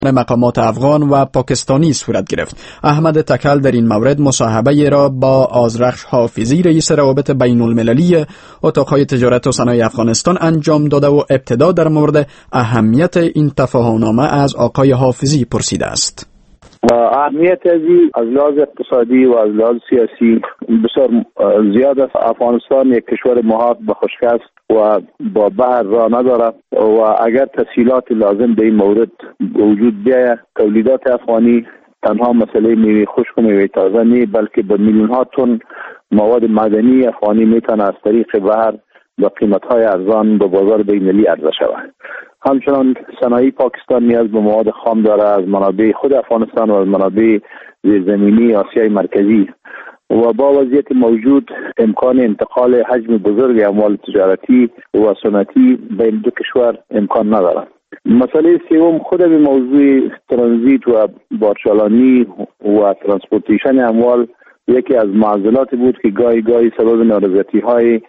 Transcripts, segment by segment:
مقامات افغان و پاکستانی صورت گرفت. احمد تکل در این مورد مصاحبه را با آذرخش حافظی رئیس روابط بین المللی اتاقهای تجارت و صنایع افغانستان انجام داده و ابتدا در مورد اهمیت این تفاهمنامه از آقای حافظی پرسیده است. اهمیت از لحاظ اقتصادی و از لحاظ سیاسی بسیار زیاد است. افغانستان یک کشور محاط به خشکی است و با بحر را ندارد و اگر تسهیلات لازم به این مورد وجود بیاید، تولیدات افغانی تنها مسئله میوه خشک و میوه تازه نیست، بلکه به میلیون ها تن مواد معدنی افغانی میتونه از طریق بحر با قیمت‌های ارزان به بازار بین‌المللی عرضه شود. همچنان صنایع پاکستان نیاز به مواد خام دارد از منابع خود افغانستان و از منابع زیرزمینی آسیای مرکزی و با وضعیت موجود امکان انتقال حجم بزرگ اموال تجارتی و صنعتی بین دو کشور امکان ندارد. مسئله سوم خود به موضوع ترانزیت و بارچالانی و ترانسپورتیشن اموال یکی از معضلات بود که گاهی سبب نارضایتی‌های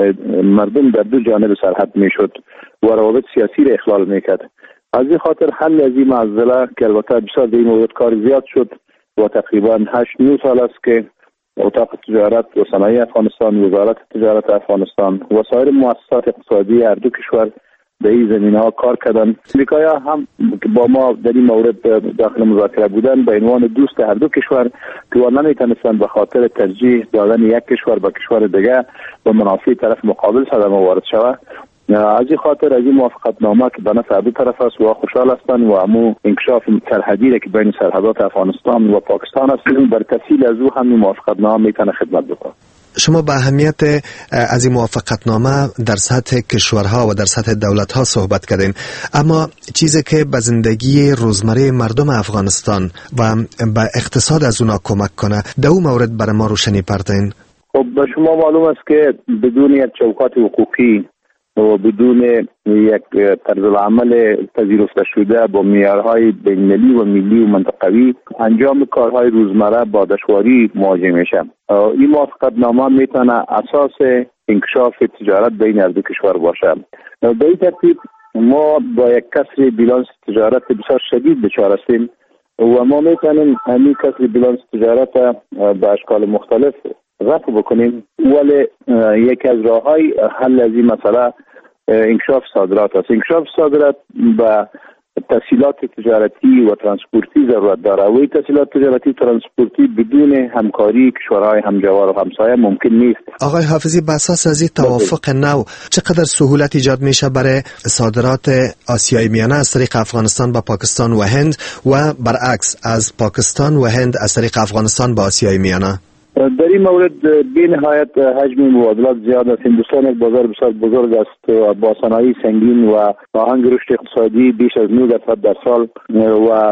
مردم در دو جانب سرحد میشد و روابط سیاسی را اخلال میکرد. از این خاطر حل از این معضله که البته بسیار در این مورد کار زیاد شد و تقریبا 8-9 سال است که اتاق تجارت و صنایع افغانستان، وزارت تجارت افغانستان و سایر مؤسسات اقتصادی هر دو کشور در این زمینه‌ها کار کردند. امریکایی‌ها هم با ما در این مورد داخل مذاکره بودند به عنوان دوست هر دو کشور که نمی‌تونستند به خاطر ترجیح دادن یک کشور به کشور دیگر و منافع طرف مقابل صدمه وارد شود. از این خاطر از این موافقتنامه که به نفع دو طرف است و خوشحال هستند و همو انکشاف سرحدی که بین سرحدات افغانستان و پاکستان است بر تفصیل از او هم موافقتنامه میتونه خدمت بکنه. شما به اهمیت از این موافقتنامه در سطح کشورها و در سطح دولتها صحبت کردین، اما چیزی که به زندگی روزمره مردم افغانستان و به اقتصاد از اونا کمک کنه در اون مورد برای ما روشنی پردین. خب به شما معلوم است که بدون یک چوکات حقوقی و بدون یک طرز العمل پذیرفته شده با معیارهای بین‌المللی و ملی و منطقوی انجام کارهای روزمره با دشواری مواجه میشه. این موافقتنامه میتونه اساس انکشاف تجارت بین هر دو کشور باشه. به این ترتیب ما با یک کسر بیلانس تجارت بسیار شدید دچار هستیم و ما میتونیم همین کسر بیلانس تجارت به اشکال مختلف رفع بکنیم، ولی یکی از راههای حل از این مسئله انکشاف صادرات است. انکشاف صادرات به تسهیلات تجارتی و ترانسپورتی ضرورت داره و این تسهیلات تجارتی ترانسپورتی بدون همکاری کشورهای همجوار و همسایه ممکن نیست. آقای حافظی، به اساس از این توافق نو چقدر سهولت ایجاد میشه برای صادرات آسیای میانه از طریق افغانستان به پاکستان و هند و برعکس از پاکستان و هند از طریق افغانستان به آسیای میانه؟ در این مورد بی‌نهایت حجم مبادلات زیاد است. هندوستان یک بازار بسیار بزرگ است و با صنایع سنگین و آهنگ رشد اقتصادی بیش از 9% در سال و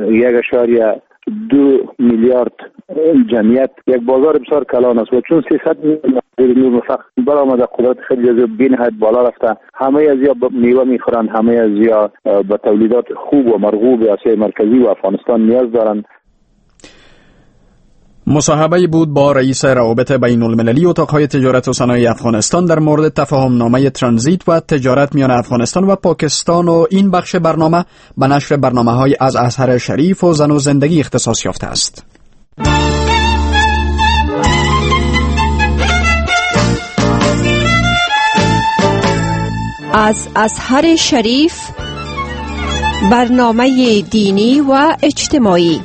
1.2 میلیارد جمعیت، یک بازار بسیار کلان است و چون 300 میلیون فقط برآمده قدرت خیلی بی‌نهایت بالا رفته، همه از یا میوه میخورن، همه از یا به تولیدات خوب و مرغوب آسیای مرکزی و افغانستان نیاز دارند. مصاحبه بود با رئیس روابط بین المللی اتاقهای تجارت و صنایع افغانستان در مورد تفاهمنامه ترانزیت و تجارت میان افغانستان و پاکستان و این بخش برنامه به نشر برنامه‌های از ازهر شریف و زن و زندگی اختصاص یافته است. از ازهر شریف برنامه دینی و اجتماعی.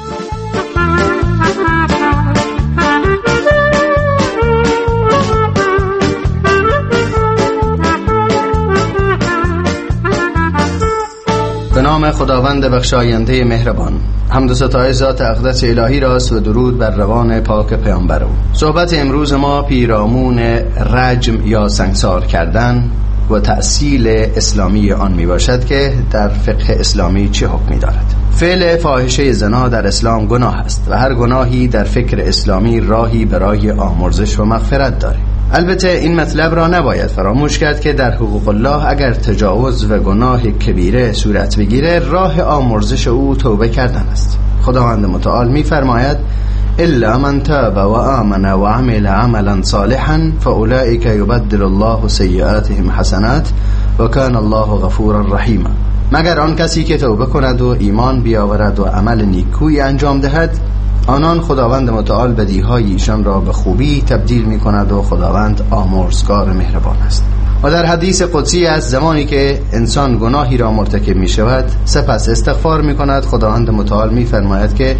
به نام خداوند بخشاینده مهربان. حمد و ستایش ذات اقدس الهی راست و درود بر روان پاک پیامبر او. صحبت امروز ما پیرامون رجم یا سنگسار کردن و تأصیل اسلامی آن می باشد که در فقه اسلامی چه حکمی دارد. فعل فاحشه زنا در اسلام گناه است و هر گناهی در فکر اسلامی راهی برای آمرزش و مغفرت داره. البته این مطلب را نباید فراموش کرد که در حقوق الله اگر تجاوز و گناه کبیره صورت بگیره، راه آمرزش او توبه کردن است. خداوند متعال می فرماید الا من تاب و آمن و عمل عملا صالحا فاولئک یبدل الله سیئاتهم حسنات و کان الله غفورا رحیما. مگر آن کسی که توبه کند و ایمان بیاورد و عمل نیکویی انجام دهد، آنان خداوند متعال بدیهای ایشان را به خوبی تبدیل می کند و خداوند آمرزگار مهربان است. و در حدیث قدسی است زمانی که انسان گناهی را مرتکب می شود سپس استغفار می کند، خداوند متعال می فرماید که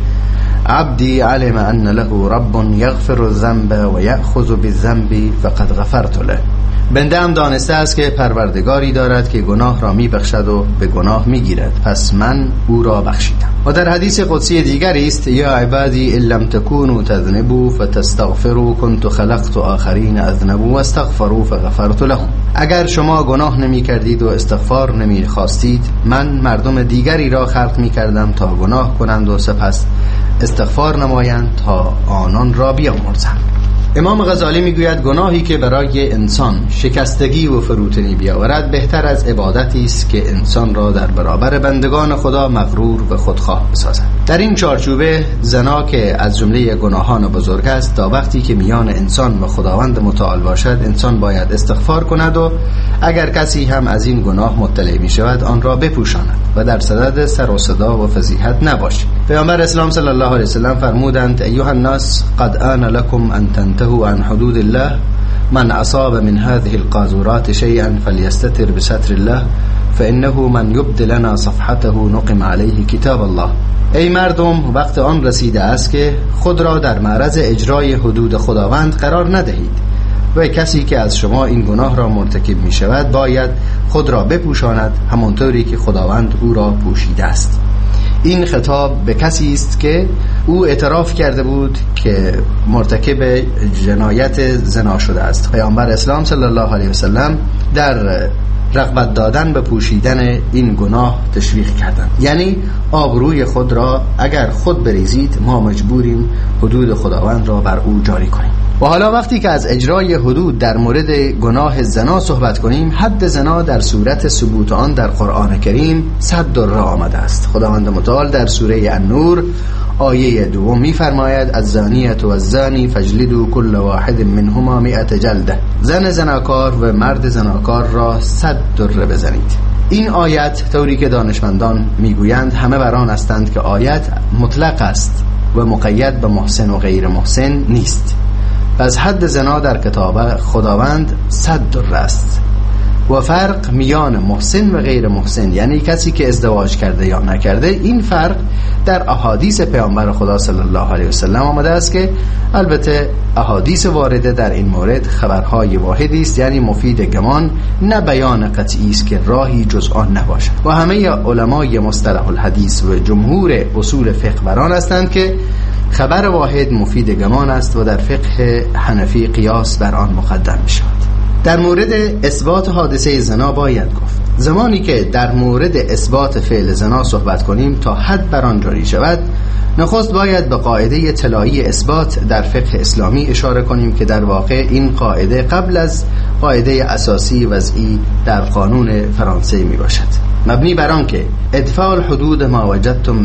عبدی علم ان له رب یغفر الذنب و یأخذ بالذنب فقد غفرت له. بنده هم دانسته است که پروردگاری دارد که گناه را می بخشد و به گناه می گیرد، پس من او را بخشیدم. و در حدیث قدسی دیگری است یا عبادی ان لم تکونوا تذنبوا فتستغفروا كنت خلقت آخرین اذنبوا واستغفروا فغفرت لهم. اگر شما گناه نمی کردید و استغفار نمی خواستید، من مردم دیگری را خلق می کردم تا گناه کنند و سپس استغفار نمایند تا آنان را بیامرزند. امام غزالی میگوید گناهی که برای انسان شکستگی و فروتنی بیاورد بهتر از عبادتی است که انسان را در برابر بندگان خدا مغرور و خودخواه بسازد. در این چارچوبه زنا که از جمله گناهان بزرگ است، تا وقتی که میان انسان و خداوند متعال باشد انسان باید استغفار کند و اگر کسی هم از این گناه مطلع می شود آن را بپوشاند و در صدد سر و صدا و فضیحت نباشد. پیامبر اسلام صلی الله علیه وسلم فرمودند ایها الناس قد آن لكم ان تنتهوا عن حدود الله من اصاب من هذه القاذورات شيئا فليستتر بستر الله فانه من يبدل لنا صفحته نقم عليه کتاب الله. ای مردم، وقت آن رسیده است که خود را در معرض اجرای حدود خداوند قرار ندهید و کسی که از شما این گناه را مرتکب می شود باید خود را بپوشاند همانطوری که خداوند او را پوشیده است. این خطاب به کسی است که او اعتراف کرده بود که مرتکب جنایت زنا شده است. پیامبر اسلام صلی الله علیه وسلم در رغبت دادن به پوشیدن این گناه تشویق کردند، یعنی آبروی خود را اگر خود بریزید ما مجبوریم حدود خداوند را بر او جاری کنیم. و حالا وقتی که از اجرای حدود در مورد گناه زنا صحبت کنیم، حد زنا در صورت ثبوت آن در قرآن کریم 100 را آمده است. خداوند متعال در سوره النور آیه 2 می‌فرماید الزانیة و الزانی فاجلدوا كل واحد منهما 100 جلده. زن زناکار و مرد زناکار را 100 دره بزنید. این آیت طوری که دانشمندان میگویند همه بر آن هستند که آیت مطلق است و مقید به محسن و غیر محسن نیست. پس حد زنا در کتاب خداوند 100 دره است و فرق میان محسن و غیر محسن، یعنی کسی که ازدواج کرده یا نکرده، این فرق در احادیث پیامبر خدا صلی الله علیه وسلم آمده است که البته احادیث وارده در این مورد خبرهای واحدی است، یعنی مفید گمان، نه بیان قطعی است که راهی جز آن نباشد. و همه علمای مصطلح الحدیث و جمهور اصول فقه بران هستند که خبر واحد مفید گمان است و در فقه حنفی قیاس بر آن مقدم می شود. در مورد اثبات حادثه زنا باید گفت زمانی که در مورد اثبات فعل زنا صحبت کنیم تا حد بر آن جاری شود، نخست باید به قاعده طلایی اثبات در فقه اسلامی اشاره کنیم که در واقع این قاعده قبل از قاعده اساسی وضعی در قانون فرانسه می باشد، مبنی بر آن که ادفاع الحدود ما وجدتم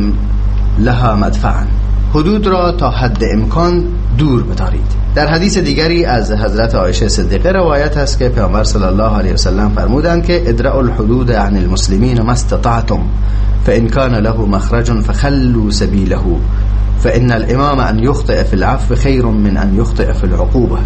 لها مدفعا، حدود را تا حد امکان دور بدارید. در حدیث دیگری از حضرت عایشه صدیقه روایت است که پیامبر صلی الله علیه وسلم فرمودند که ادرأوا الحدود عن المسلمین ما استطعتم فإن كان له مخرج فخلوا سبيله فإن الامام ان يخطئ في العفو خير من ان يخطئ في العقوبه.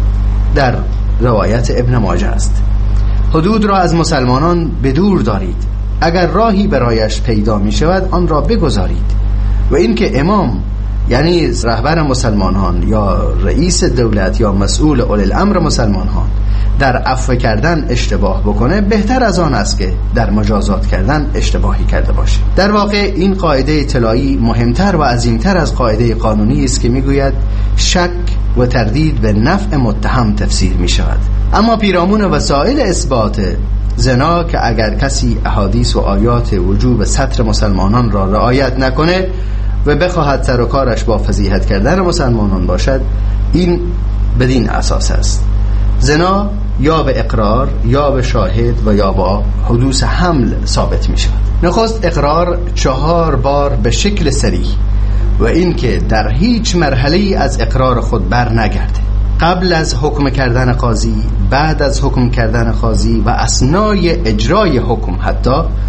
در روایت ابن ماجه است. حدود را از مسلمانان بدور دارید، اگر راهی برایش پیدا می شود آن را بگذارید. و این که امام یعنی رهبر مسلمانان یا رئیس دولت یا مسئول اولی الامر مسلمانان در عفو کردن اشتباه بکنه، بهتر از آن است که در مجازات کردن اشتباهی کرده باشه. در واقع این قاعده طلایی مهمتر و عظیمتر از قاعده قانونی است که میگوید شک و تردید به نفع متهم تفسیر می شود. اما پیرامون وسایل اثبات زنا که اگر کسی احادیث و آیات وجوب ستر مسلمانان را رعایت نکنه و بخواهد سر و کارش با فضیحت کردن مسلمانان باشد، این بدین اساس است. زنا یا به اقرار یا به شاهد و یا با حدوث حمل ثابت می شود. نخست اقرار 4 بار به شکل صریح و این که در هیچ مرحله از اقرار خود بر نگرده، قبل از حکم کردن قاضی، بعد از حکم کردن قاضی و اثنای اجرای حکم حتی،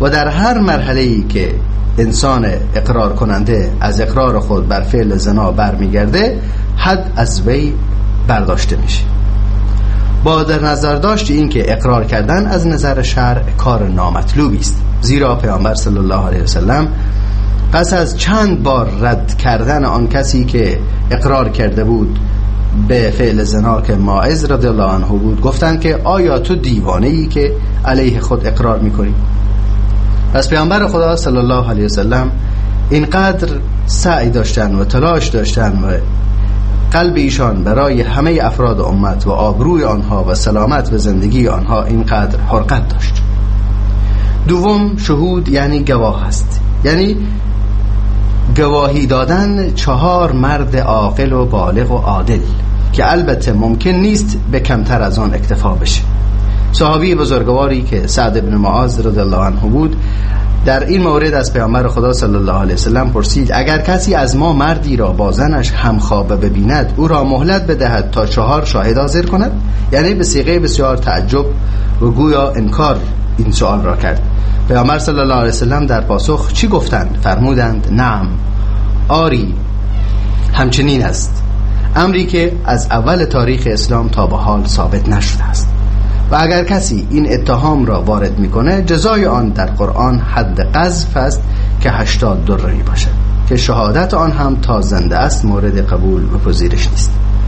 و در هر مرحله‌ای که انسان اقرار کننده از اقرار خود بر فعل زنا برمیگرده، حد از وی برداشته میشه. با در نظر داشت این که اقرار کردن از نظر شرع کار نامطلوبی است، زیرا پیامبر صلی الله علیه وسلم پس از چند بار رد کردن آن کسی که اقرار کرده بود به فعل زنا که ماعز رضی الله عنه بود، گفتند که آیا تو دیوانه‌ای که علیه خود اقرار میکنی؟ پس پیامبر خدا صلی الله علیه وسلم اینقدر سعی داشتن و تلاش داشتن و قلب ایشان برای همه افراد امت و آبروی آنها و سلامت و زندگی آنها اینقدر حرقت داشت. دوم، شهود یعنی گواه است، یعنی گواهی دادن 4 مرد عاقل و بالغ و عادل که البته ممکن نیست به کمتر از آن اکتفا بشه. صحابی بزرگواری که سعد بن معاذ رضی الله عنه بود در این مورد از پیامبر خدا صلی الله علیه وسلم پرسید اگر کسی از ما مردی را با زنش همخوابه ببیند او را مهلت بدهد تا 4 شاهد حاضر کند؟ یعنی به صیغه بسیار تعجب و گویا انکار این سوال را کرد. پیامبر صلی الله علیه وسلم در پاسخ چی گفتند؟ فرمودند نعم، آری، همچنین است، امری که از اول تاریخ اسلام تا به حال ثابت نشده است. و اگر کسی این اتهام را وارد میکنه جزای آن در قرآن حد قذف است که 80 دره باشد که شهادت آن هم تا زنده است مورد قبول و پذیرش نیست.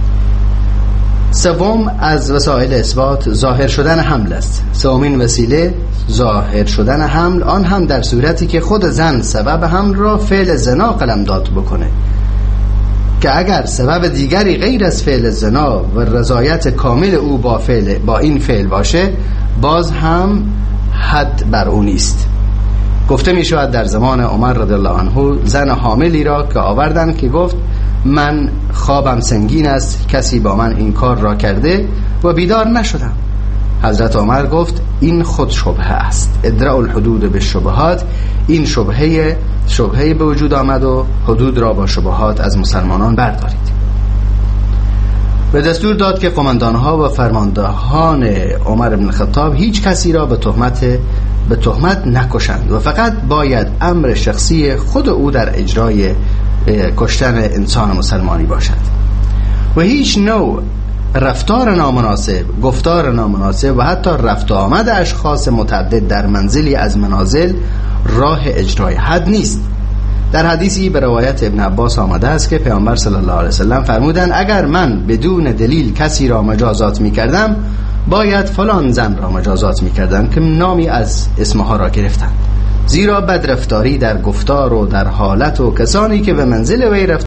سوم، از وسایل اثبات ظاهر شدن حمل است. سومین وسیله ظاهر شدن حمل، آن هم در صورتی که خود زن سبب حمل را فعل زنا قلمداد بکنه، که اگر سبب دیگری غیر از فعل زنا و رضایت کامل او با این فعل باشه باز هم حد بر او نیست. گفته می شود در زمان عمر رضی الله عنه زن حاملی را که آوردن که گفت من خوابم سنگین است، کسی با من این کار را کرده و بیدار نشدم. حضرت عمر گفت این خود شبهه است، ادرأ الحدود بالشبهات، این شبهه به وجود آمد و حدود را با شبهات از مسلمانان بردارید. به دستور داد که قماندانها و فرماندهان عمر بن الخطاب هیچ کسی را به تهمت نکشند و فقط باید امر شخصی خود او در اجرای کشتن انسان مسلمانی باشد و هیچ نوع رفتار نامناسب، گفتار نامناسب و حتی رفت و آمد اشخاص متعدد در منزلی از منازل راه اجرای حد نیست. در حدیثی به روایت ابن عباس آمده است که پیامبر صلی الله علیه وسلم فرمودند اگر من بدون دلیل کسی را مجازات می کردم باید فلان زن را مجازات می کردم که نامی از اسمها را گرفتند، زیرا بدرفتاری در گفتار و در حالت و کسانی که به منزل وی رفت